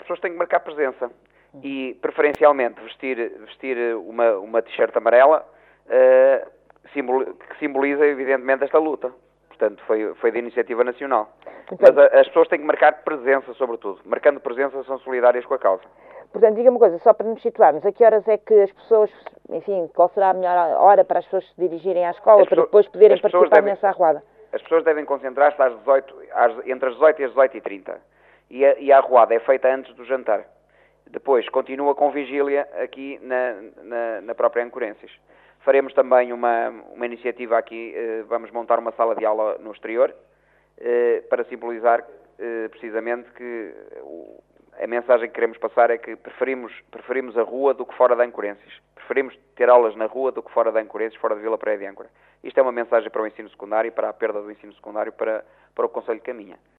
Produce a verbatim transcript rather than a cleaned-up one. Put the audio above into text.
pessoas têm que marcar presença e, preferencialmente, vestir, vestir uma, uma t-shirt amarela uh, simbol, que simboliza, evidentemente, esta luta. Portanto, foi, foi de iniciativa nacional. Mas a, as pessoas têm que marcar presença, sobretudo. Marcando presença, são solidárias com a causa. Portanto, diga uma coisa, só para nos situarmos, a que horas é que as pessoas, enfim, qual será a melhor hora para as pessoas se dirigirem à escola, as para pessoas, depois poderem participar devem, nessa arruada? As pessoas devem concentrar-se às dezoito, às, entre as dezoito e as dezoito e trinta. E a, e a arruada é feita antes do jantar. Depois, continua com vigília aqui na, na, na própria Ancorências. Faremos também uma, uma iniciativa aqui, eh, vamos montar uma sala de aula no exterior, eh, para simbolizar eh, precisamente que o, a mensagem que queremos passar é que preferimos, preferimos a rua do que fora de Ancorências. Preferimos ter aulas na rua do que fora de Ancorências, fora de Vila Praia de Âncora. Isto é uma mensagem para o ensino secundário e para a perda do ensino secundário para, para o Conselho de Caminha.